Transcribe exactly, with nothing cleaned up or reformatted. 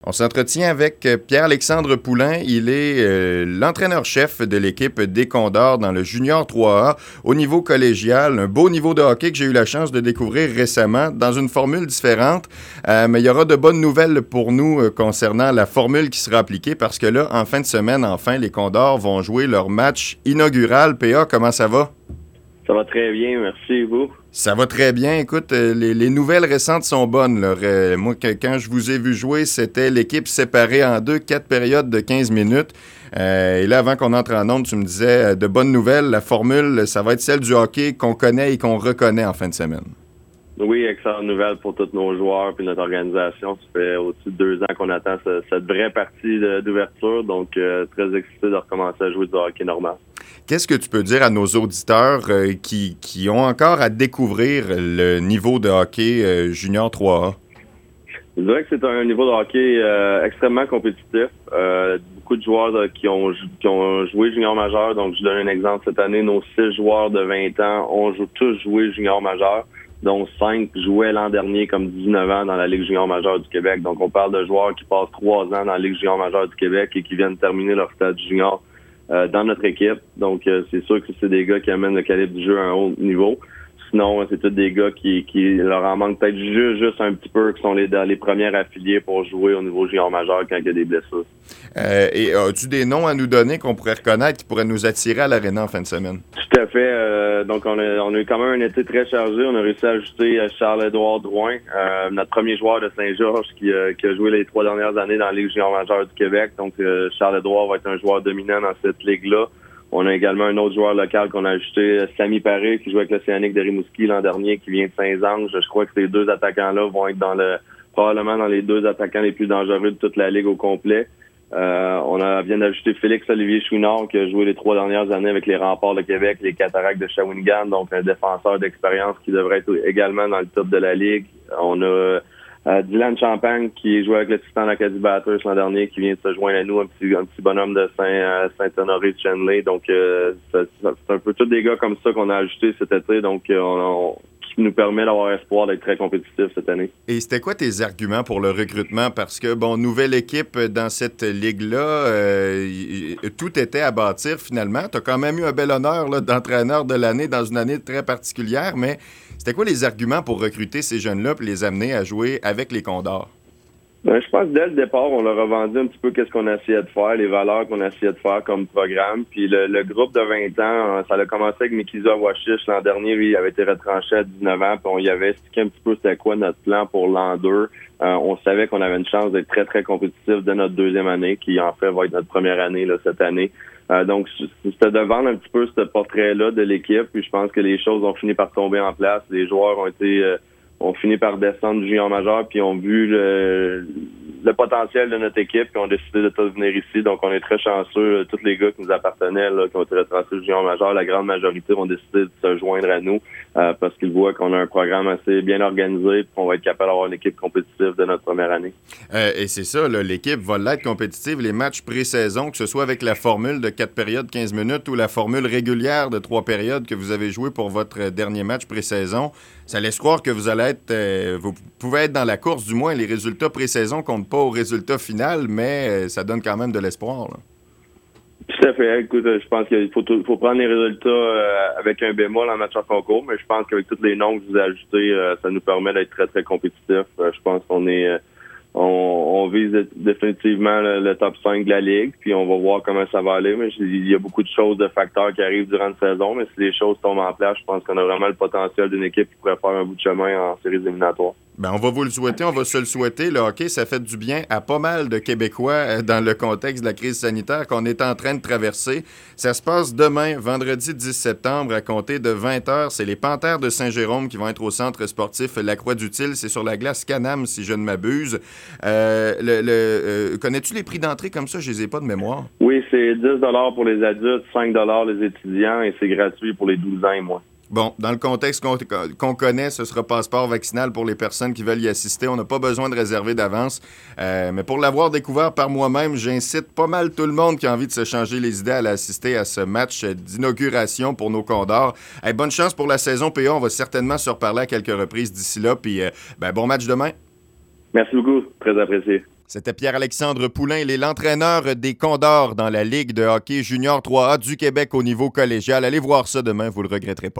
On s'entretient avec Pierre-Alexandre Poulain. Il est euh, l'entraîneur-chef de l'équipe des Condors dans le Junior trois A au niveau collégial. Un beau niveau de hockey que j'ai eu la chance de découvrir récemment dans une formule différente. Euh, mais il y aura de bonnes nouvelles pour nous euh, concernant la formule qui sera appliquée parce que là, en fin de semaine, enfin, les Condors vont jouer leur match inaugural. P A, comment ça va? Ça va très bien, merci, et vous? Ça va très bien. Écoute, euh, les, les nouvelles récentes sont bonnes. Là. Euh, moi, que, quand je vous ai vu jouer, c'était l'équipe séparée en deux, quatre périodes de quinze minutes. Euh, et là, avant qu'on entre en onde, tu me disais, euh, de bonnes nouvelles, la formule, ça va être celle du hockey qu'on connaît et qu'on reconnaît en fin de semaine. Oui, excellente nouvelle pour tous nos joueurs et notre organisation. Ça fait au-dessus de deux ans qu'on attend ce, cette vraie partie de, d'ouverture, donc euh, très excité de recommencer à jouer du hockey normal. Qu'est-ce que tu peux dire à nos auditeurs euh, qui, qui ont encore à découvrir le niveau de hockey euh, Junior trois A? Je dirais que c'est un niveau de hockey euh, extrêmement compétitif. Euh, beaucoup de joueurs de, qui, ont, qui ont joué junior majeur. Donc, je donne un exemple. Cette année, nos six joueurs de vingt ans ont jou- tous joué junior majeur, dont cinq jouaient l'an dernier comme dix-neuf ans dans la Ligue junior majeure du Québec. Donc, on parle de joueurs qui passent trois ans dans la Ligue junior majeure du Québec et qui viennent terminer leur stade junior euh, dans notre équipe. Donc, euh, c'est sûr que c'est des gars qui amènent le calibre du jeu à un haut niveau. Sinon, c'est tous des gars qui, qui leur en manque peut-être juste, juste un petit peu, qui sont les, les premières affiliés pour jouer au niveau junior majeur quand il y a des blessures. Euh, et as-tu des noms à nous donner qu'on pourrait reconnaître qui pourraient nous attirer à l'aréna en fin de semaine? Tout à fait. Euh, donc, on a, on a eu quand même un été très chargé. On a réussi à ajouter Charles-Édouard Drouin, euh, notre premier joueur de Saint-Georges qui, euh, qui a joué les trois dernières années dans la Ligue junior majeure du Québec. Donc, euh, Charles-Édouard va être un joueur dominant dans cette ligue-là. On a également un autre joueur local qu'on a ajouté, Samy Paré, qui joue avec l'Océanique de Rimouski l'an dernier, qui vient de Saint-Ange. Je crois que ces deux attaquants-là vont être dans le probablement dans les deux attaquants les plus dangereux de toute la ligue au complet. Euh, on a vient d'ajouter Félix-Olivier Chouinard, qui a joué les trois dernières années avec les Remparts de Québec, les Cataractes de Shawinigan, donc un défenseur d'expérience qui devrait être également dans le top de la ligue. On a Euh, Dylan Champagne, qui jouait avec le Titan Acadie Batters l'an dernier, qui vient de se joindre à nous, un petit, un petit bonhomme de Saint, euh, Saint-Honoré de Chenley. Donc, euh, c'est, c'est un peu tous des gars comme ça qu'on a ajoutés cet été, donc euh, on, on, qui nous permet d'avoir espoir d'être très compétitif cette année. Et c'était quoi tes arguments pour le recrutement? Parce que, bon, nouvelle équipe dans cette ligue-là, euh, y, tout était à bâtir finalement. Tu as quand même eu un bel honneur là, d'entraîneur de l'année dans une année très particulière, mais c'était quoi les arguments pour recruter ces jeunes-là et les amener à jouer avec les Condors? Ben, je pense que dès le départ, on leur a vendu un petit peu qu'est-ce qu'on essayait de faire, les valeurs qu'on essayait de faire comme programme. Puis le, le groupe de vingt ans, ça a commencé avec Mikiza Washish l'an dernier. Lui, il avait été retranché à dix-neuf ans. Puis on y avait expliqué un petit peu c'était quoi notre plan pour l'an deux. Euh, on savait qu'on avait une chance d'être très, très compétitif de notre deuxième année, qui en fait va être notre première année là, cette année. Euh, donc, c'était de vendre un petit peu ce portrait-là de l'équipe. Puis je pense que les choses ont fini par tomber en place. Les joueurs ont été... Euh, ont fini par descendre du junior majeur, puis ont vu le, le potentiel de notre équipe, puis ont décidé de tous venir ici. Donc, on est très chanceux. Tous les gars qui nous appartenaient, là, qui ont été retransés du junior majeur, la grande majorité ont décidé de se joindre à nous euh, parce qu'ils voient qu'on a un programme assez bien organisé, puis qu'on va être capable d'avoir une équipe compétitive de notre première année. Euh, et c'est ça, là, l'équipe va l'être compétitive. Les matchs pré-saison, que ce soit avec la formule de quatre périodes, quinze minutes, ou la formule régulière de trois périodes que vous avez joué pour votre dernier match pré-saison, ça laisse croire que vous allez être, euh, vous pouvez être dans la course, du moins. Les résultats pré-saison comptent pas au résultat final, mais euh, ça donne quand même de l'espoir, là. Tout à fait. Écoute, je pense qu'il faut, tout, faut prendre les résultats euh, avec un bémol en match en concours, mais je pense qu'avec tous les noms que je vous ai ajoutés, euh, ça nous permet d'être très, très compétitifs. Euh, je pense qu'on est... Euh, On, on vise définitivement le, le top cinq de la Ligue, puis on va voir comment ça va aller. Mais il y a beaucoup de choses, de facteurs qui arrivent durant la saison, mais si les choses tombent en place, je pense qu'on a vraiment le potentiel d'une équipe qui pourrait faire un bout de chemin en séries éliminatoires. Ben, on va vous le souhaiter, on va se le souhaiter. Le hockey, ça fait du bien à pas mal de Québécois dans le contexte de la crise sanitaire qu'on est en train de traverser. Ça se passe demain, vendredi dix septembre, à compter de vingt heures. C'est les Panthères de Saint-Jérôme qui vont être au centre sportif La Croix-du-Til. C'est sur la glace Canam, si je ne m'abuse. Euh, le, le, euh, connais-tu les prix d'entrée comme ça? Je les ai pas de mémoire. Oui, c'est dix dollars pour les adultes, cinq dollars les étudiants et c'est gratuit pour les douze ans et moins. Bon, dans le contexte qu'on, qu'on connaît, ce sera passeport vaccinal pour les personnes qui veulent y assister. On n'a pas besoin de réserver d'avance. Euh, mais pour l'avoir découvert par moi-même, j'incite pas mal tout le monde qui a envie de se changer les idées à aller assister à ce match d'inauguration pour nos Condors. Hey, bonne chance pour la saison P A. On va certainement se reparler à quelques reprises d'ici là. Puis, euh, ben, bon match demain. Merci beaucoup. Très apprécié. C'était Pierre-Alexandre Poulain, il est l'entraîneur des Condors dans la Ligue de hockey junior trois A du Québec au niveau collégial. Allez voir ça demain, vous le regretterez pas.